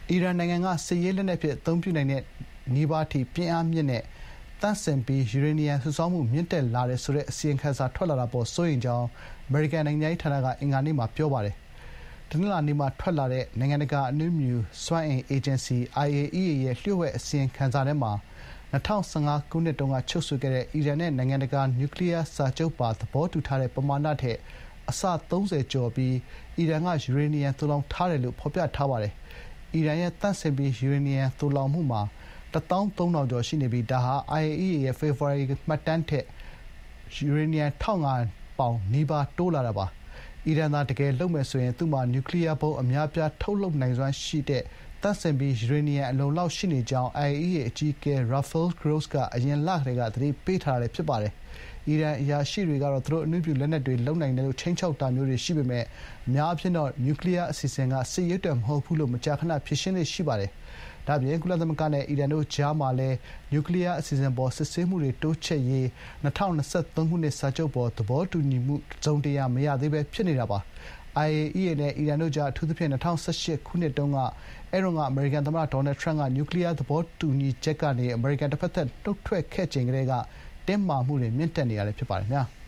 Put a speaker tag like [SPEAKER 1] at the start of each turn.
[SPEAKER 1] အီရန်နိုင်ငံကစစ်ရေးလက်နက်အဖြစ်အသုံးပြုနိုင်တဲ့နီးပါးအထိပြင်းအားမြင့်တဲ့သန့်စင်ပြီးယူရေနီယံစုဆောင်းမှုမြင့်တက်လာတယ်ဆိုတဲ့အစီရင်ခံစာထွက်လာတာအပေါ်စိုးရိမ်ကြောင်းအမေရိကန်နိုင်ငံခြားရေးဌာနကအင်္ဂါနေ့မှာပြောပါတယ်။တနင်္လာနေ့မှာထွက်လာတဲ့နိုင်ငံတကာအနုမြူစွမ်းအင်အေဂျင်စီ IAEA ရဲ့လျှို့ဝှက်အစီရင်ခံစာထဲမှာ2015 ခုနှစ်တုန်းကချုပ်ဆိုခဲ့တဲ့အီရန်နဲ့နိုင်ငံတကာနျူကလီးယားစာချုပ်ပါသဘောတူထားတဲ့ပမာဏထက်အဆ30ကျော်ပြီးအီရန်ကယူရေနီယံသိုလှောင်ထားတယ်လို့ဖော်ပြထားပါတယ်။အီရန်ရဲ့သန့်စင်ပြီးယူရေနီယံသိုလှောင်မှုမှာ13,000 ကျော်ရှိနေပြီးဒါဟာ IAEA ရဲ့ဖေဖော်ဝါရီမှတ်တမ်းထက်ယူရေနီယံ 1,500 ပေါင်နီးပါးတိုးလာတာပါ။အီရန်သာတကယ်လုပ်မယ်ဆိုရင်သူ့မှာနျူကလီးယားဗုံးအများအပြားထုတ်လုပ်နိုင်စွမ်းရှိတဲ့သန့်စင်ပြီးယူရေနီယံအလုံအလောက်ရှိနေကြောင်း IAEA အကြီးအကဲ Rafael Grossi ကအရင်လကတည်းကသတိပေးထားတာလည်းဖြစ်ပါတယ်။အီရန်အရာရှိတွေကတော့သူတို့အနုမြူလက်နက်တွေလုပ်နိုင်တယ်လို့ခြိမ်းခြောက်တာမျိုးတွေရှိပေမဲ့အများအားဖြင့်တော့နျူကလီးယားအစီအစဉ်ကစစ်ရေးအတွက်မဟုတ်ဘူးလို့မကြာခဏဖြေရှင်းလေ့ရှိပါတယ်။ဒါ့အပြင်ကုလသမဂ္ဂနဲ့အီရန်တို့ကြားမှာလည်းနျူကလီးယားအစီအစဉ်အပေါ်စစ်ဆေးမှုတွေတိုးချဲ့ရေး2023 ခုနှစ်စာချုပ်အပေါ်သဘောတူညီမှုတစုံတရာမရသေးဘဲဖြစ်နေတာပါ။ IAEA နဲ့အီရန်တို့ကြားအထူးသဖြင့်2018 ခုနှစ်တုန်းကအမေရိကန်သမ္မတဒေါ်နယ်ထရမ့်ကနျူကလီးယားသဘောတူညီချက်ကနေအမေရိကန်တဘက်သတ်နုတ်ထွက်ခဲ့ချိန်ကတည်းကတင်းမာမှုတွေမြင့်တက်နေတာလည်းဖြစ်ပါတယ်။